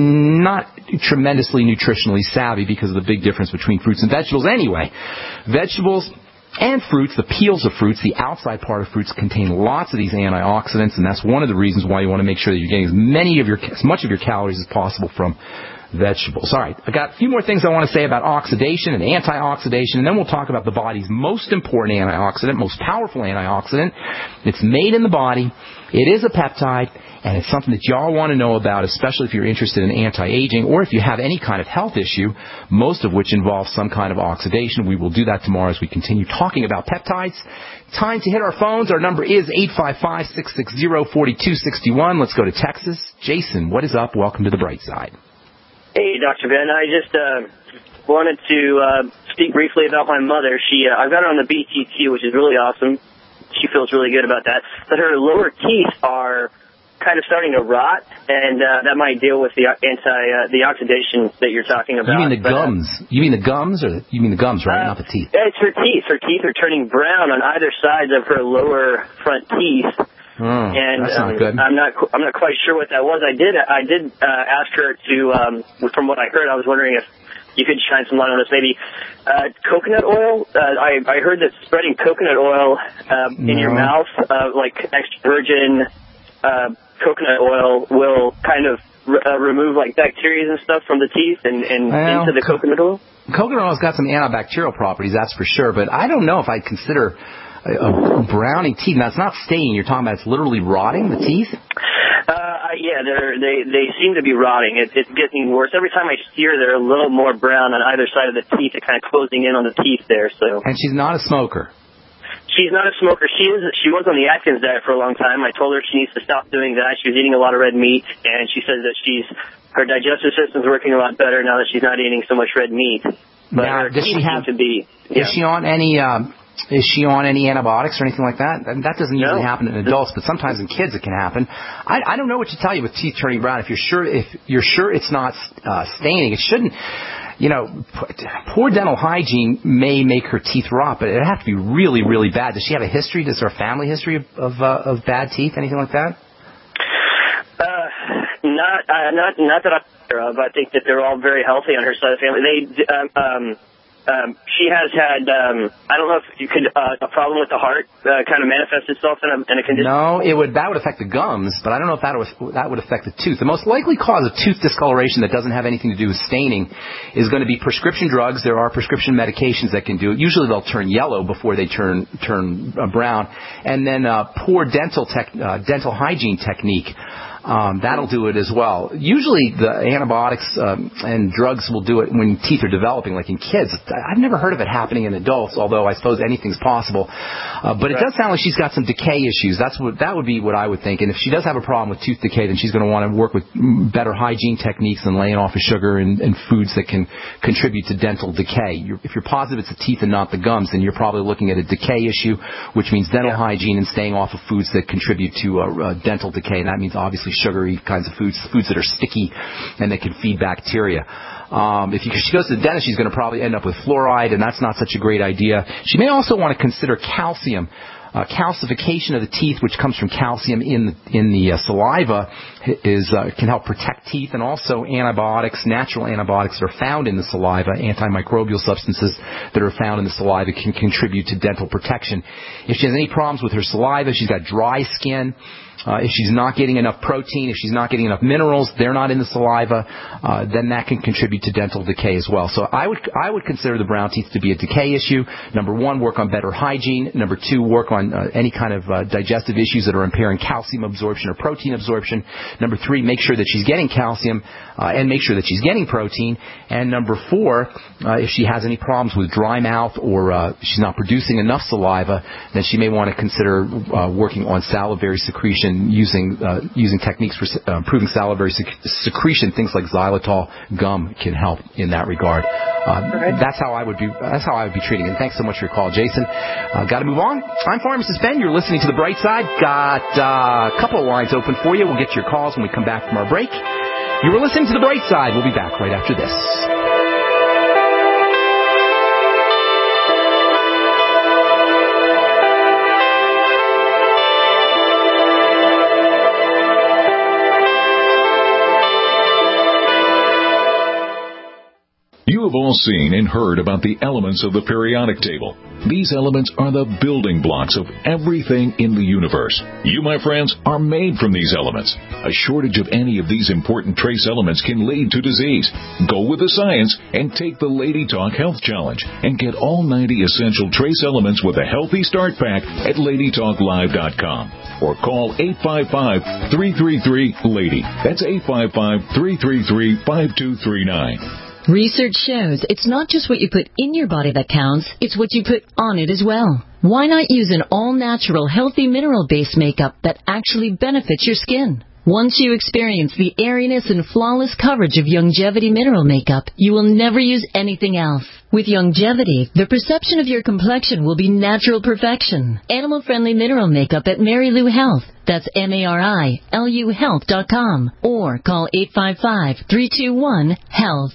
not tremendously nutritionally savvy, because of the big difference between fruits and vegetables anyway. Vegetables and fruits, the peels of fruits, the outside part of fruits, contain lots of these antioxidants, and that's one of the reasons why you want to make sure that you're getting as many of your, as much of your calories as possible from vegetables. All right, I got a few more things I want to say about oxidation and antioxidation, and then we'll talk about the body's most important antioxidant, most powerful antioxidant. It's made in the body. It is a peptide, and it's something that y'all want to know about, especially if you're interested in anti-aging or if you have any kind of health issue, most of which involves some kind of oxidation. We will do that tomorrow as we continue talking about peptides. Time to hit our phones. Our number is eight five five, six six zero, four two six one. Let's go to Texas. Jason, what is up? Welcome to the Bright Side. Hey, Doctor Ben. I just uh, wanted to uh, speak briefly about my mother. She, uh, I've got her on the B T T, which is really awesome. She feels really good about that. But her lower teeth are kind of starting to rot, and uh, that might deal with the anti uh, the oxidation that you're talking about. You mean the but, gums? Uh, you mean the gums, or the, you mean the gums, right? Uh, Not the teeth. It's her teeth. Her teeth are turning brown on either side of her lower front teeth. Oh, and that's um, not good. I'm not. I'm not quite sure what that was. I did. I did uh, ask her to. Um, from what I heard, I was wondering if you could shine some light on this. Maybe uh, coconut oil. Uh, I I heard that spreading coconut oil uh, in no. your mouth, uh, like extra virgin uh, coconut oil, will kind of re- uh, remove like bacteria and stuff from the teeth and, and well, into the co- coconut oil. Coconut oil's got some antibacterial properties, that's for sure. But I don't know if I'd consider Uh, browning teeth. Now, it's not staining. You're talking about it's literally rotting, the teeth? Uh, yeah, they're, they they seem to be rotting. It, it's getting worse. Every time I steer, they're a little more brown on either side of the teeth. They're kind of closing in on the teeth there. So. And she's not a smoker? She's not a smoker. She is. She was on the Atkins diet for a long time. I told her she needs to stop doing that. She was eating a lot of red meat, and she says that she's her digestive system's working a lot better now that she's not eating so much red meat. But now, her does teeth she have, seem to be... Yeah. Is she on any... Um, is she on any antibiotics or anything like that? And that doesn't usually No. happen in adults, but sometimes in kids it can happen. I, I don't know what to tell you with teeth turning brown. If you're sure, if you're sure it's not uh, staining, it shouldn't. You know, poor dental hygiene may make her teeth rot, but it'd have to be really, really bad. Does she have a history? Does her family history of of, uh, of bad teeth, anything like that? Uh, not, uh, not, not that I'm aware of. I think that they're all very healthy on her side of the family. They, um, um, um, she has had, um, I don't know if you could, uh, a problem with the heart, uh, kind of manifest itself in a, in a condition. No, it would, that would affect the gums, but I don't know if that would, that would affect the tooth. The most likely cause of tooth discoloration that doesn't have anything to do with staining is going to be prescription drugs. There are prescription medications that can do it. Usually they'll turn yellow before they turn, turn uh, brown. And then, uh, poor dental tech, uh, dental hygiene technique. Um, that'll do it as well. Usually the antibiotics um, and drugs will do it when teeth are developing, like in kids. I've never heard of it happening in adults, although I suppose anything's possible. Uh, but it does sound like she's got some decay issues. That's what that would be what I would think. And if she does have a problem with tooth decay, then she's going to want to work with better hygiene techniques than laying off of sugar and, and foods that can contribute to dental decay. You're, if you're positive it's the teeth and not the gums, then you're probably looking at a decay issue, which means dental yeah. hygiene and staying off of foods that contribute to uh, uh, dental decay. And that means obviously sugary kinds of foods, foods that are sticky and that can feed bacteria. Um, if you, she goes to the dentist, she's going to probably end up with fluoride, and that's not such a great idea. She may also want to consider calcium. Uh, calcification of the teeth, which comes from calcium in the, in the uh, saliva, is uh, can help protect teeth, and also antibiotics, natural antibiotics that are found in the saliva, antimicrobial substances that are found in the saliva can contribute to dental protection. If she has any problems with her saliva, she's got dry skin. Uh, if she's not getting enough protein, if she's not getting enough minerals, they're not in the saliva, uh, then that can contribute to dental decay as well. So I would I would consider the brown teeth to be a decay issue. Number one, work on better hygiene. Number two, work on uh, any kind of uh, digestive issues that are impairing calcium absorption or protein absorption. Number three, make sure that she's getting calcium uh, and make sure that she's getting protein. And number four, uh, if she has any problems with dry mouth or uh, she's not producing enough saliva, then she may want to consider uh, working on salivary secretion. Using uh, using techniques for uh, improving salivary sec- secretion, things like xylitol gum can help in that regard. Uh, that's how I would be. That's how I would be treating it. And thanks so much for your call, Jason. Uh, Got to move on. I'm Pharmacist Ben. You're listening to The Bright Side. Got uh, a couple of lines open for you. We'll get to your calls when we come back from our break. You were listening to The Bright Side. We'll be back right after this. You have all seen and heard about the elements of the periodic table. These elements are the building blocks of everything in the universe. You, my friends, are made from these elements. A shortage of any of these important trace elements can lead to disease. Go with the science and take the Lady Talk Health Challenge and get all ninety essential trace elements with a healthy start pack at lady talk live dot com or call eight five five, three three three, LADY. That's eight five five, three three three, five two three nine. Research shows it's not just what you put in your body that counts, it's what you put on it as well. Why not use an all-natural, healthy mineral-based makeup that actually benefits your skin? Once you experience the airiness and flawless coverage of Youngevity mineral makeup, you will never use anything else. With Youngevity, the perception of your complexion will be natural perfection. Animal-friendly mineral makeup at Mary Lou Health. That's M A R I L U health dot com. Or call eight five five, three two one, HEALTH.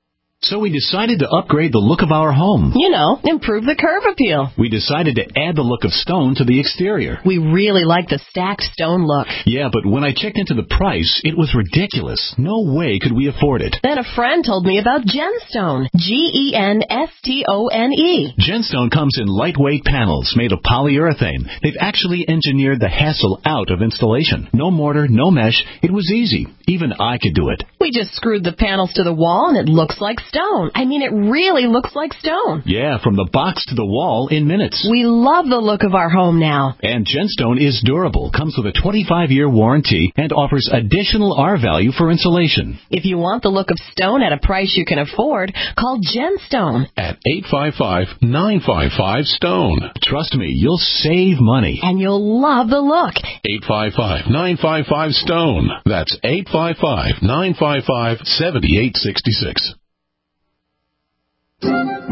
So we decided to upgrade the look of our home. You know, improve the curve appeal. We decided to add the look of stone to the exterior. We really like the stacked stone look. Yeah, but when I checked into the price, it was ridiculous. No way could we afford it. Then a friend told me about Genstone. G E N S T O N E. Genstone comes in lightweight panels made of polyurethane. They've actually engineered the hassle out of installation. No mortar, no mesh. It was easy. Even I could do it. We just screwed the panels to the wall and it looks like stone. Stone. I mean, it really looks like stone. Yeah, from the box to the wall in minutes. We love the look of our home now. And Genstone is durable, comes with a twenty-five year warranty, and offers additional R value for insulation. If you want the look of stone at a price you can afford, call Genstone at eight five five, nine five five, STONE. Trust me, you'll save money. And you'll love the look. eight five five, nine five five, STONE. That's eight five five, nine five five, seven eight six six.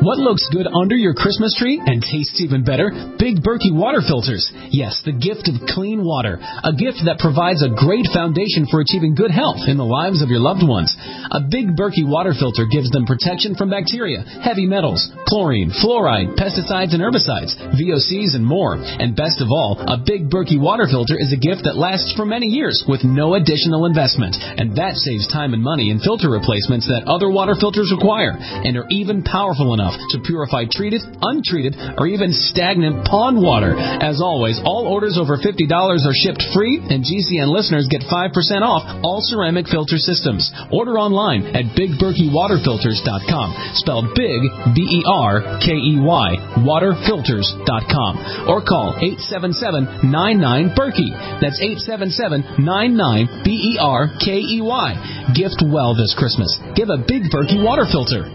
What looks good under your Christmas tree and tastes even better? Big Berkey water filters. Yes, the gift of clean water. A gift that provides a great foundation for achieving good health in the lives of your loved ones. A Big Berkey water filter gives them protection from bacteria, heavy metals, chlorine, fluoride, pesticides and herbicides, V O Cs and more. And best of all, a Big Berkey water filter is a gift that lasts for many years with no additional investment. And that saves time and money in filter replacements that other water filters require and are even powerful enough to purify treated, untreated, or even stagnant pond water. As always, all orders over fifty dollars are shipped free, and G C N listeners get five percent off all ceramic filter systems. Order online at big berkey water filters dot com, spelled big, B E R K E Y, water filters dot com, or call eight seven seven, nine nine, Berkey. That's eight seven seven, nine nine, B E R K E Y. Gift well this Christmas. Give a Big Berkey water filter.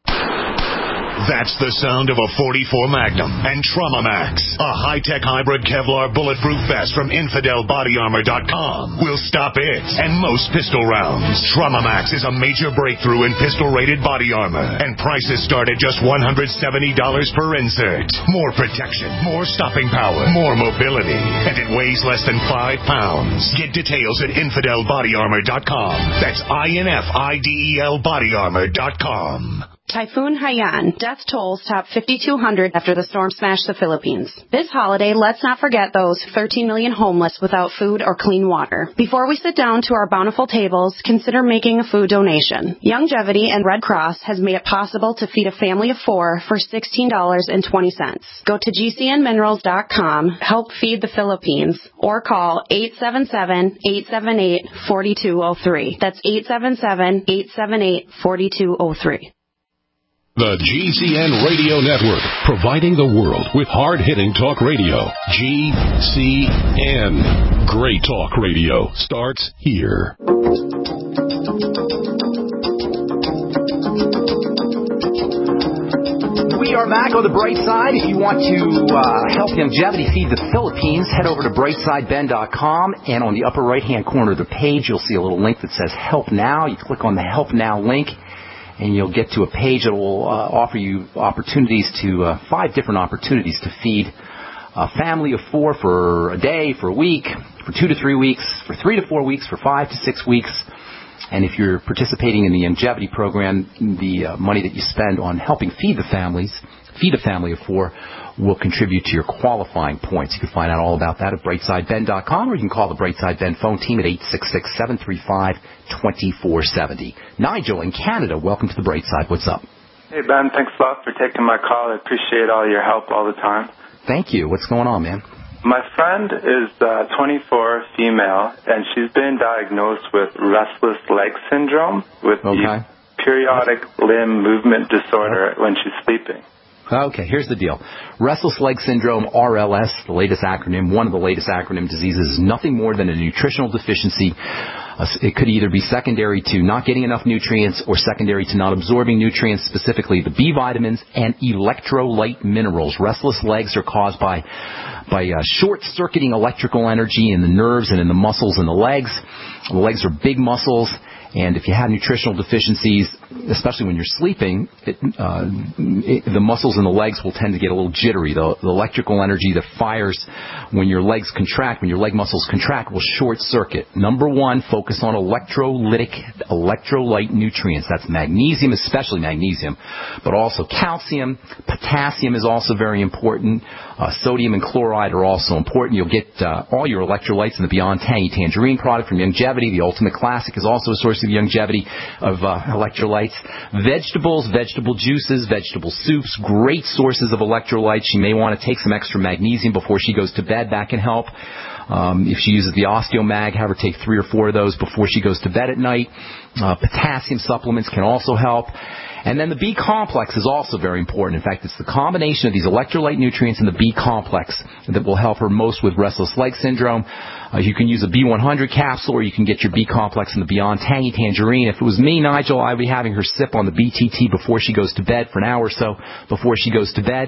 That's the sound of a forty-four Magnum and Trauma Max, a high-tech hybrid Kevlar bulletproof vest from infidel body armor dot com. Will stop it and most pistol rounds. Trauma Max is a major breakthrough in pistol-rated body armor, and prices start at just one hundred seventy dollars per insert. More protection, more stopping power, more mobility, and it weighs less than five pounds. Get details at infidel body armor dot com. That's I N F I D E L body armor dot com. Typhoon Haiyan. Death tolls top fifty-two hundred after the storm smashed the Philippines. This holiday, let's not forget those thirteen million homeless without food or clean water. Before we sit down to our bountiful tables, consider making a food donation. Youngevity and Red Cross has made it possible to feed a family of four for sixteen dollars and twenty cents. Go to G C N minerals dot com, help feed the Philippines, or call eight seven seven, eight seven eight, four two zero three. That's eight seven seven, eight seven eight, four two zero three. The G C N Radio Network, providing the world with hard-hitting talk radio. G C N. Great talk radio starts here. We are back on the bright side. If you want to uh, help Youngevity feed the Philippines, head over to bright side ben dot com, and on the upper right-hand corner of the page, you'll see a little link that says Help Now. You click on the Help Now link, and you'll get to a page that will uh, offer you opportunities to, uh, five different opportunities to feed a family of four for a day, for a week, for two to three weeks, for three to four weeks, for five to six weeks. And if you're participating in the Youngevity program, the uh, money that you spend on helping feed the families, feed a family of four, will contribute to your qualifying points. You can find out all about that at bright side ben dot com, or you can call the Brightside Ben phone team at eight six six, seven three five, two four seven zero. Nigel in Canada, welcome to the Brightside. What's up? Hey, Ben. Thanks a lot for taking my call. I appreciate all your help all the time. Thank you. What's going on, man? My friend is uh, twenty-four, female, and she's been diagnosed with restless leg syndrome with okay. the periodic limb movement disorder when she's sleeping. Okay, here's the deal. Restless leg syndrome, R L S, the latest acronym, one of the latest acronym diseases, is nothing more than a nutritional deficiency. Uh, it could either be secondary to not getting enough nutrients or secondary to not absorbing nutrients, specifically the B vitamins and electrolyte minerals. Restless legs are caused by by uh, short-circuiting electrical energy in the nerves and in the muscles in the legs. The legs are big muscles, and if you have nutritional deficiencies, especially when you're sleeping, it, uh, it, the muscles in the legs will tend to get a little jittery. The, the electrical energy that fires when your legs contract, when your leg muscles contract, will short-circuit. Number one, focus on electrolytic, electrolyte nutrients. That's magnesium, especially magnesium, but also calcium. Potassium is also very important. Uh, sodium and chloride are also important. You'll get uh, all your electrolytes in the Beyond Tangy Tangerine product from Youngevity. The Ultimate Classic is also a source of Youngevity, of uh, electrolytes. Vegetables, vegetable juices, vegetable soups, great sources of electrolytes. She may want to take some extra magnesium before she goes to bed. That can help. Um, if she uses the OsteoMag, have her take three or four of those before she goes to bed at night. Uh, potassium supplements can also help. And then the B complex is also very important. In fact, it's the combination of these electrolyte nutrients and the B complex that will help her most with restless leg syndrome. Uh, you can use a B one hundred capsule, or you can get your B complex in the Beyond Tangy Tangerine. If it was me, Nigel, I'd be having her sip on the B T T before she goes to bed for an hour or so before she goes to bed.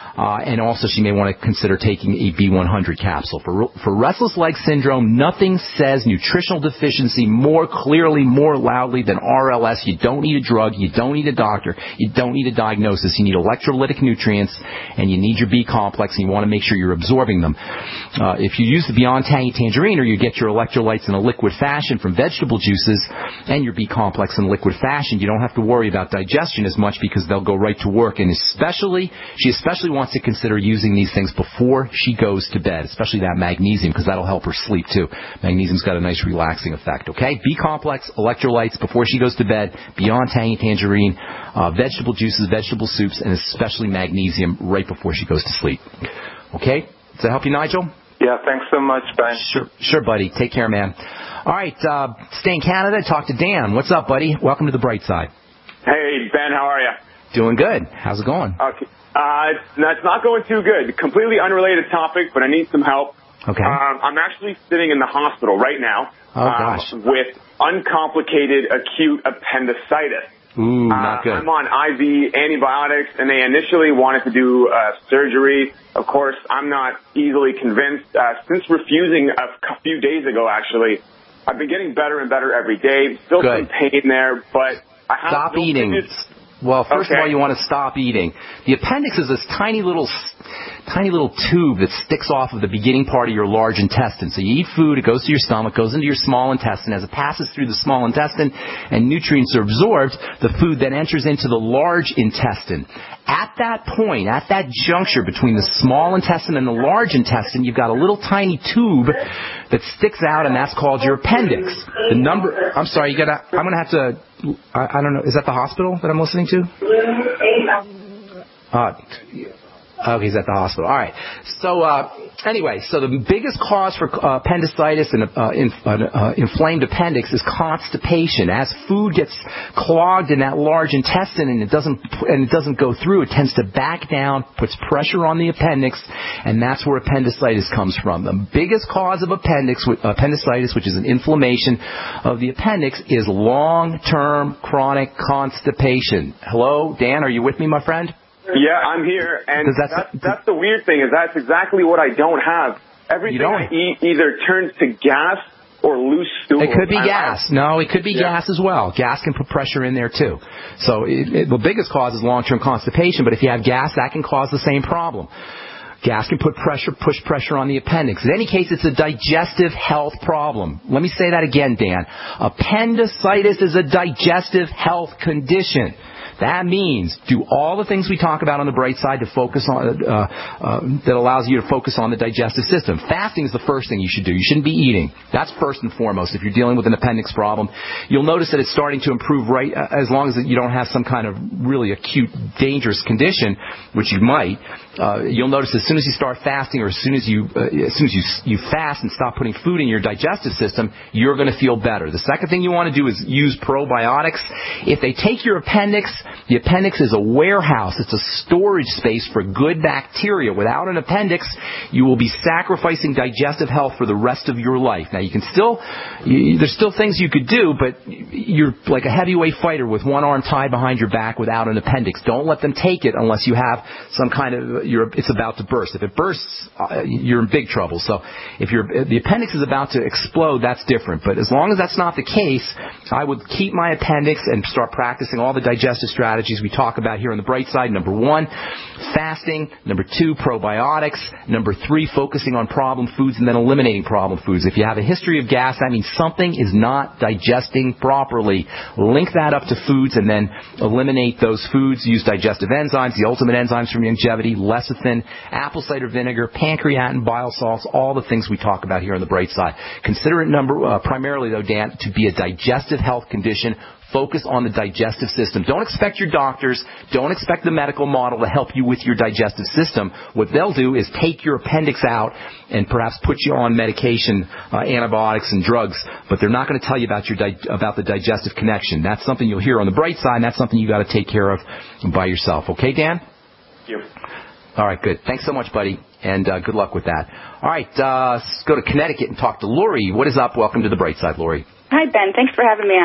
Uh, and also she may want to consider taking a B one hundred capsule. For, for restless leg syndrome, nothing says nutritional deficiency more clearly, more loudly than R L S. You don't need a drug. You don't need a doctor. You don't need a diagnosis. You need electrolytic nutrients, and you need your B complex, and you want to make sure you're absorbing them. Uh, if you use the Beyond Tangy Tangerine, or you get your electrolytes in a liquid fashion from vegetable juices and your B complex in liquid fashion, you don't have to worry about digestion as much because they'll go right to work. And especially, she especially wants to consider using these things before she goes to bed, especially that magnesium, because that'll help her sleep too. Magnesium's got a nice relaxing effect, okay? B-complex, electrolytes before she goes to bed, Beyond Tangy Tangerine, uh, vegetable juices, vegetable soups, and especially magnesium right before she goes to sleep. Okay? Does that help you, Nigel? Yeah, thanks so much, Ben. Sure, sure, buddy. Take care, man. All right, uh, stay in Canada. Talk to Dan. What's up, buddy? Welcome to the bright side. Hey, Ben, how are you? Doing good. How's it going? Okay. Uh, it's not going too good. Completely unrelated topic, but I need some help. Okay. Um, I'm actually sitting in the hospital right now oh, gosh. Um, with uncomplicated acute appendicitis. Ooh, not uh, good. I'm on I V antibiotics, and they initially wanted to do uh, surgery. Of course, I'm not easily convinced. Uh, since refusing a, a few days ago, actually, I've been getting better and better every day. Still good. some pain there, but I have Stop no eating. previous- Well, first okay. of all, you want to stop eating. The appendix is this tiny little, tiny little tube that sticks off of the beginning part of your large intestine. So you eat food, it goes to your stomach, goes into your small intestine. As it passes through the small intestine and nutrients are absorbed, the food then enters into the large intestine. At that point, at that juncture between the small intestine and the large intestine, you've got a little tiny tube that sticks out, and that's called your appendix. The number, I'm sorry, you gotta, I'm gonna have to, I, I don't know, is that the hospital that I'm listening to? Uh, okay, he's at the hospital. All right. So, uh, anyway, so the biggest cause for uh, appendicitis and uh, in, uh, inflamed appendix is constipation. As food gets clogged in that large intestine and it doesn't and it doesn't go through, it tends to back down, puts pressure on the appendix, and that's where appendicitis comes from. The biggest cause of appendix, appendicitis, which is an inflammation of the appendix, is long-term chronic constipation. Hello, Dan, are you with me, my friend? Yeah, I'm here, and that's, that's, that's the weird thing, is that's exactly what I don't have. Everything I eat either turns to gas or loose stool. It could be I'm, gas. No, it could be yeah. gas as well. Gas can put pressure in there, too. So it, it, the biggest cause is long-term constipation, but if you have gas, that can cause the same problem. Gas can put pressure, push pressure on the appendix. In any case, it's a digestive health problem. Let me say that again, Dan. Appendicitis is a digestive health condition. That means do all the things we talk about on the bright side to focus on, uh, uh, that allows you to focus on the digestive system. Fasting is the first thing you should do. You shouldn't be eating. That's first and foremost. If you're dealing with an appendix problem, you'll notice that it's starting to improve right, uh, as long as you don't have some kind of really acute, dangerous condition, which you might. Uh, you'll notice as soon as you start fasting, or as soon as you, uh, as soon as you, you fast and stop putting food in your digestive system, you're going to feel better. The second thing you want to do is use probiotics. If they take your appendix, the appendix is a warehouse. It's a storage space for good bacteria. Without an appendix, you will be sacrificing digestive health for the rest of your life. Now, you can still, you, there's still things you could do, but you're like a heavyweight fighter with one arm tied behind your back without an appendix. Don't let them take it unless you have some kind of, you're, it's about to burst. If it bursts, uh, you're in big trouble. So if you're, if the appendix is about to explode, that's different. But as long as that's not the case, I would keep my appendix and start practicing all the digestive strategies we talk about here on the bright side. Number one, fasting. Number two, probiotics. Number three, focusing on problem foods and then eliminating problem foods. If you have a history of gas, that means something is not digesting properly. Link that up to foods and then eliminate those foods. Use digestive enzymes, the ultimate enzymes for longevity, lecithin, apple cider vinegar, pancreatin, bile salts, all the things we talk about here on the bright side. Consider it number uh, primarily, though, Dan, to be a digestive health condition. Focus on the digestive system. Don't expect your doctors, don't expect the medical model to help you with your digestive system. What they'll do is take your appendix out and perhaps put you on medication, uh, antibiotics and drugs, but they're not going to tell you about your di- about the digestive connection. That's something you'll hear on the bright side, and that's something you got to take care of by yourself. Okay, Dan? Thank you. All right, good. Thanks so much, buddy, and uh, good luck with that. All right, uh, let's go to Connecticut and talk to Lori. What is up? Welcome to the bright side, Lori. Hi, Ben. Thanks for having me on.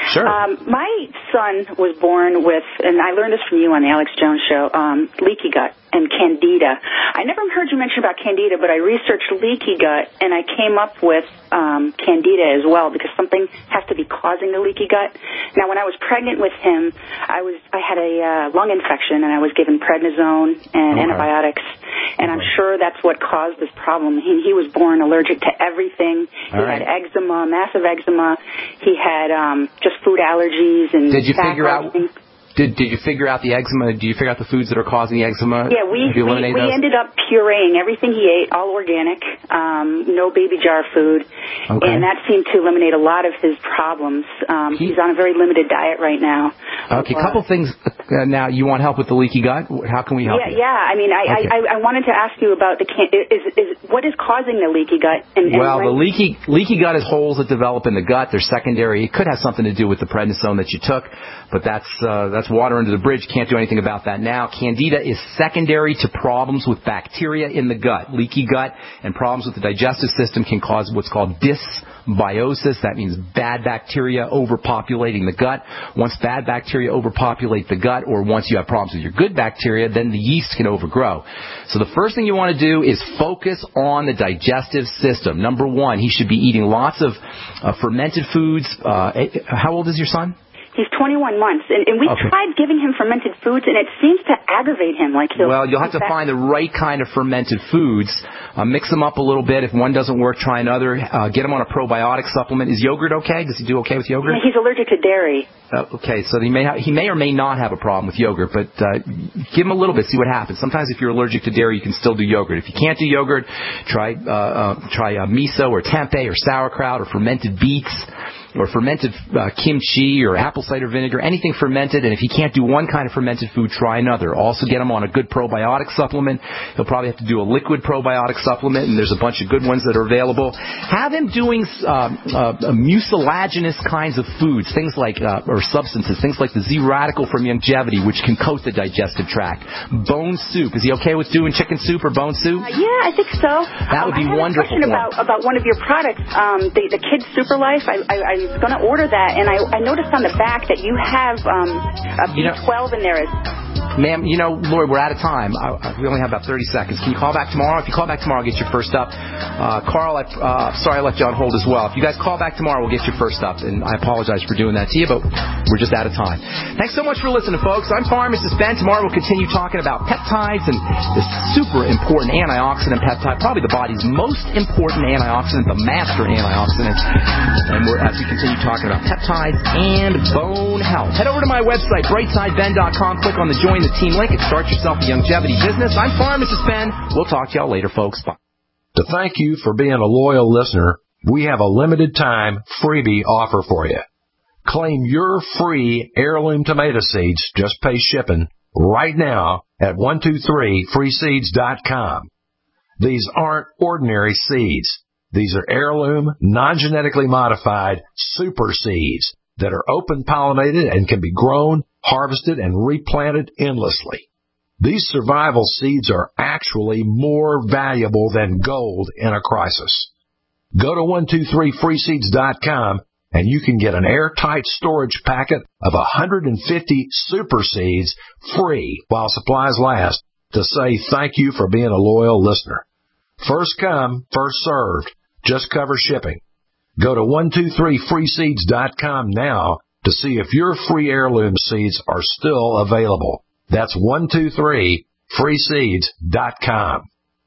Sure. Um, my son was born with, and I learned this from you on the Alex Jones show, um, leaky gut and candida. I never heard you mention about candida, but I researched leaky gut, and I came up with um, candida as well because something has to be causing the leaky gut. Now, when I was pregnant with him, I was I had a uh, lung infection, and I was given prednisone and okay. antibiotics, and I'm sure that's what caused this problem. He, he was born allergic to everything. He All right. had eczema, massive eczema. He had um, just food allergies and Did you back figure out? allergies. Did Did you figure out the eczema? Do you figure out the foods that are causing the eczema? Yeah, we Have you we, eliminated we those? ended up pureeing everything he ate, all organic, um, no baby jar food, Okay. and that seemed to eliminate a lot of his problems. Um, he's on a very limited diet right now. Okay, a Uh, couple things. Uh, now, you want help with the leaky gut? How can we help yeah, you? yeah. I mean, I, Okay. I, I wanted to ask you about the can- is is what is causing the leaky gut? And, and Well, when- the leaky leaky gut is holes that develop in the gut. They're secondary. It could have something to do with the prednisone that you took, but that's uh, that's water under the bridge. Can't do anything about that now. Candida is secondary to problems with bacteria in the gut. Leaky gut and problems with the digestive system can cause what's called dysbiosis. That means bad bacteria overpopulating the gut. Once bad bacteria overpopulate the gut, or once you have problems with your good bacteria, then the yeast can overgrow. So the first thing you want to do is focus on the digestive system. Number one, he should be eating lots of uh, fermented foods. Uh, how old is your son? He's twenty-one months, and, and we Okay. tried giving him fermented foods, and it seems to aggravate him. Like he'll Well, you'll have to find the right kind of fermented foods. Uh, mix them up a little bit. If one doesn't work, try another. Uh, get him on a probiotic supplement. Is yogurt okay? Does he do okay with yogurt? He's allergic to dairy. Uh, okay, so he may ha- he may or may not have a problem with yogurt, but uh, give him a little bit, see what happens. Sometimes if you're allergic to dairy, you can still do yogurt. If you can't do yogurt, try uh, uh, try uh, miso or tempeh or sauerkraut or fermented beets or fermented uh, kimchi or apple cider vinegar, anything fermented. And if he can't do one kind of fermented food, try another. Also get him on a good probiotic supplement. He'll probably have to do a liquid probiotic supplement, and there's a bunch of good ones that are available. Have him doing uh, uh, mucilaginous kinds of foods, things like, uh, or substances, things like the Z-radical from Youngevity, which can coat the digestive tract. Bone soup. Is he okay with doing chicken soup or bone soup? Uh, yeah, I think so. That would be um, I had wonderful. a question about, about one of your products, um, the, the Kids Super Life. I, I, I was going to order that, and I, I noticed on the back that you have um, a B twelve in there. Is Ma'am, you know, Lori, we're out of time. I, I, we only have about thirty seconds. Can you call back tomorrow? If you call back tomorrow, I'll get you first up. Uh, Carl, I, uh, sorry I left you on hold as well. If you guys call back tomorrow, we'll get you first up. And I apologize for doing that to you, but we're just out of time. Thanks so much for listening, folks. I'm Pharmacist Ben. Tomorrow we'll continue talking about peptides and this super important antioxidant peptide, probably the body's most important antioxidant, the master antioxidant. And we're, as we continue talking about peptides and bone health. Head over to my website, brightside ben dot com. Click on the Join the Team link and start yourself a Youngevity business. I'm Pharmacist Ben. We'll talk to y'all later, folks. Bye. To thank you for being a loyal listener, we have a limited time freebie offer for you. Claim your free heirloom tomato seeds, just pay shipping, right now at one two three free seeds dot com. These aren't ordinary seeds. These are heirloom, non-genetically modified super seeds that are open-pollinated and can be grown, harvested, and replanted endlessly. These survival seeds are actually more valuable than gold in a crisis. Go to one two three free seeds dot com and you can get an airtight storage packet of one hundred fifty super seeds free while supplies last to say thank you for being a loyal listener. First come, first served. Just cover shipping. Go to one two three free seeds dot com now to see if your free heirloom seeds are still available. That's one two three free seeds dot com.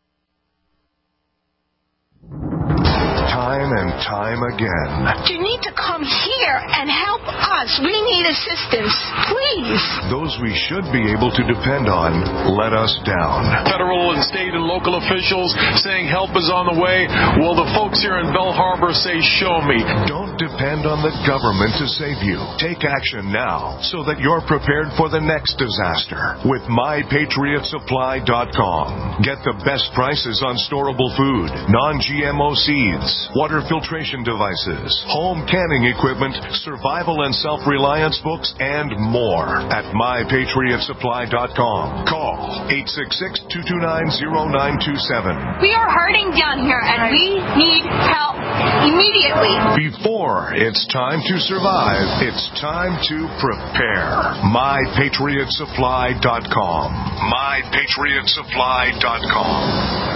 Time and time again. You need to come here and help us. We need assistance, please. Those we should be able to depend on let us down. Federal and state and local officials saying help is on the way. Well, the folks here in Belle Harbor say, show me. Don't depend on the government to save you. Take action now so that you're prepared for the next disaster with my patriot supply dot com. Get the best prices on storable food, non-G M O seeds, water filtration devices, home canning equipment, survival and self-reliance books, and more at my patriot supply dot com. Call eight six six, two two nine, zero nine two seven. We are hurting down here, and we need help immediately. Before it's time to survive, it's time to prepare. my patriot supply dot com. my patriot supply dot com.